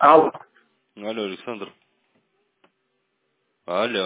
Алло. Алло, Александр. Алло.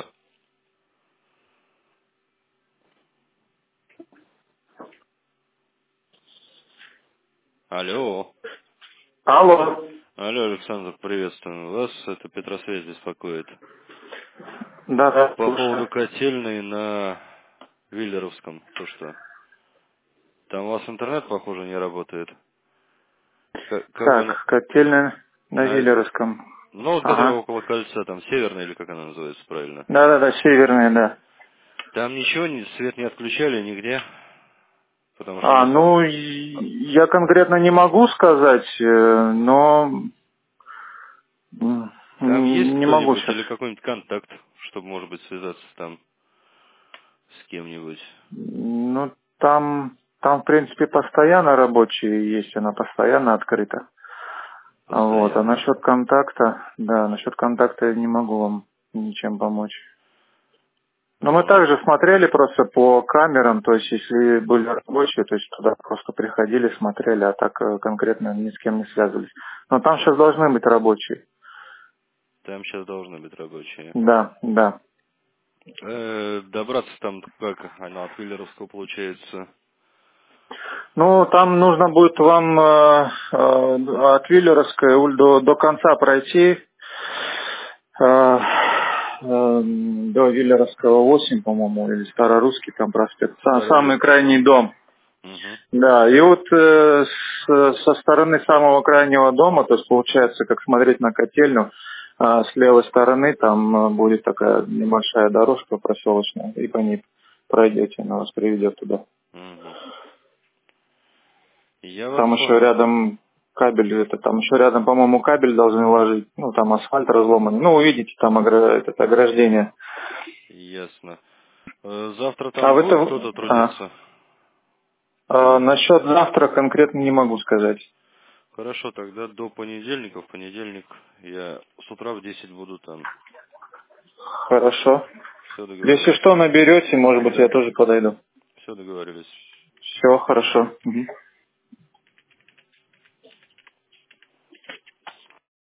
Алло. Алло. Алло, Александр, приветствую. Вас это Петросвязь беспокоит. Да, По слушаю. поводу котельной на Виллеровском. То что? Там у вас интернет, похоже, не работает. Как вы... Так, котельная на На... Виллеровском. Ну, вот которая Ага. около кольца, там северная, или как она называется правильно. Да, северная, да. Там ничего, свет не отключали нигде. Потому что мы... Ну, я конкретно не могу сказать, но Там есть не могу кто-нибудь сейчас. или какой-нибудь контакт, чтобы, может быть, связаться там с кем-нибудь? Ну, там, в принципе, постоянно рабочие есть, она постоянно открыта. Вот. А Постоянно. насчет контакта я не могу вам ничем помочь. Но мы Ну, также смотрели просто по камерам, то есть если были рабочие, то есть туда просто приходили, смотрели, а так конкретно ни с кем не связывались. Но там сейчас должны быть рабочие. там сейчас должны быть рабочие. Да. Добраться там как? Она от Виллеровского получается. Ну, там нужно будет вам от Виллеровской до конца пройти, до Виллеровского 8, по-моему, или Старорусский там проспект. Самый Старорусский, крайний по-моему. дом. Угу. Да, и вот со стороны самого крайнего дома, то есть получается, как смотреть на котельню, с левой стороны там будет такая небольшая дорожка проселочная, и по ней пройдете, она вас приведет туда. Угу. Я вас Там еще понял. рядом там еще рядом, по-моему, кабель должны ложить, ну там асфальт разломанный, ну увидите там это ограждение. Ясно. Завтра А там в будет это, кто-то трудиться? насчет завтра конкретно не могу сказать. Хорошо, тогда до понедельника. В понедельник я с утра в 10 буду там. Хорошо. Все Если договорились. что, наберете, может быть, я тоже подойду. Все договорились. Все хорошо. Мгм.